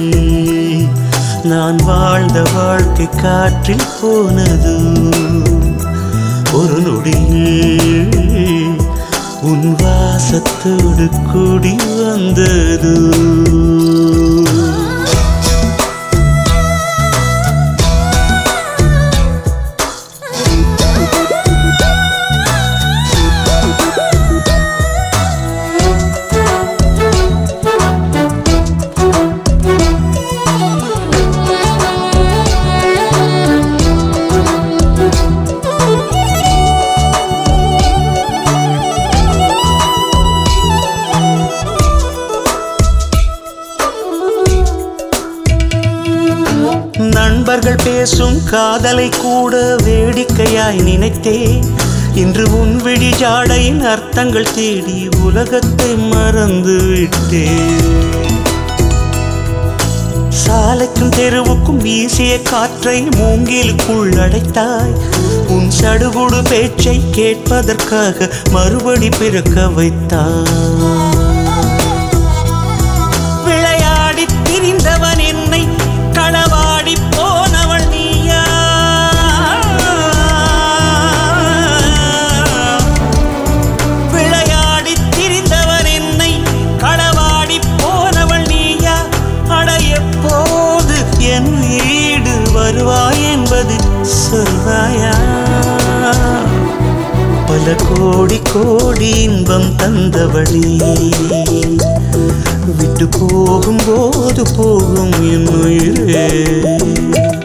நான் வாழ்ந்த வாழ்க்கை காற்றில் போனது. ஒரு நொடியில் உன் வாசத்தோடு கூடி வந்தது. நண்பர்கள் பேசும் காதலை கூட வேடிக்கையாய் நினைத்தேன். இன்று உன் விழி ஜாடையின் அர்த்தங்கள் தேடி உலகத்தை மறந்து விட்டேன். சாலைக்கும் தெருவுக்கும் வீசிய காற்றை மூங்கிலுக்குள் அடைத்தாய். உன் சடுகுடு பேச்சை கேட்பதற்காக மறுபடி பிறக்க வைத்தாய். விளையாடி திரிந்தவன் என்னை களவாடி போனவள் நீயா? விளையாடி திரிந்தவன் என்னை களவாடி போனவள் நீயா? அட எப்போது என் வீடு வருவாய் என்பது சொல்வாயா? பல கோடி கோடி இன்பம் தந்தவளே, விட்டு போகும்போது போகும் என் உயிரே.